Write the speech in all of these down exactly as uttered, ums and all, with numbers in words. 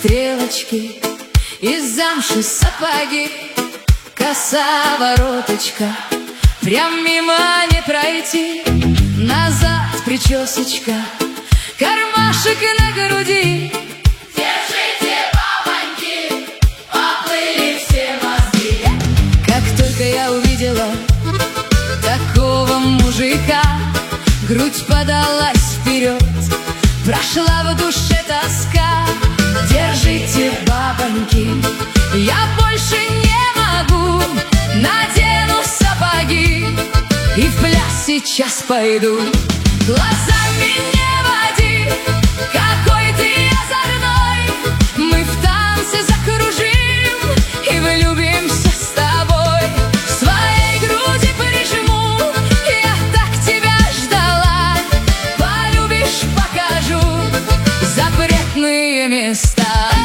стрелочки, из замши сапоги, коса вороточка, прям мимо не пройти. Назад причесочка, кармашек на груди. Держите, бабоньки, поплыли все мозги. Как только я увидела такого мужика, грудь подалась вперед, прошла в душе тоска. Держите, бабоньки, я больше не могу, надену сапоги и в пляс сейчас пойду. Глазами не води, какой ты озорной, мы в танце закружим и влюбимся с тобой. В своей груди прижму, я так тебя ждала, полюбишь, покажу запретные места.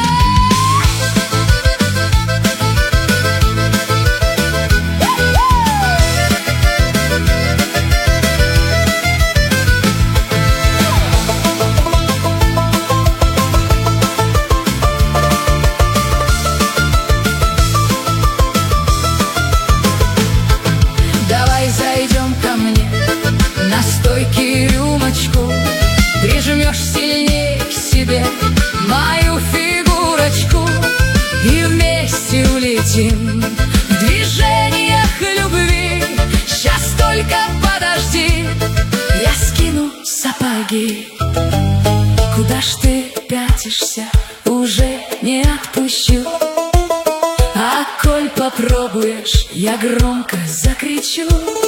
Зайдем ко мне, на стойке рюмочку, прижмешь сильнее к себе мою фигурочку, и вместе улетим в движениях любви. Сейчас только подожди, я скину сапоги. Куда ж ты пятишься, уже не отпущу. А коль попробуешь, я громко закричу.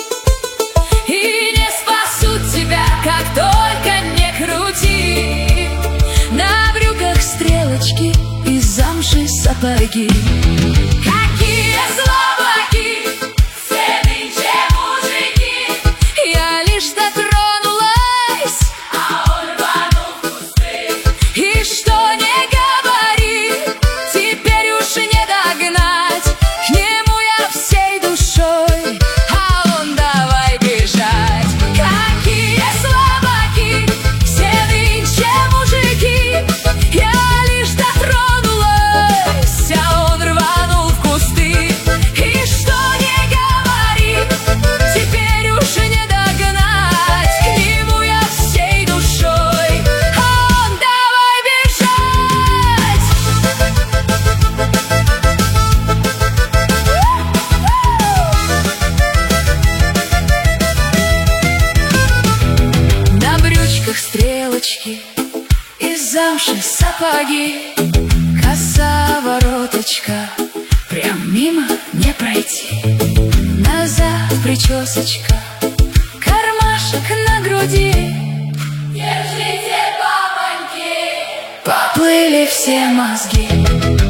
И не спасут тебя, как только не крути. На брюках стрелочки, из замши сапоги. Какие слабаки, все нынче мужики. Я лишь дотронулась, а он рванул в кусты. и что не говори, теперь уж не догнать. К нему я всей душой, а он давай бежать. Какие слабаки, все нынче мужики. Я лишь дотронулась, а он рванул в кусты. И что не говори, теперь уж не догнать. К нему я всей душой, а он давай бежать. На брючках стрелочки, из замши сапоги, коса вороточка, прям мимо не пройти. Назад причесочка, кармашек на груди. Держите, бабоньки, Поплыли все мозги.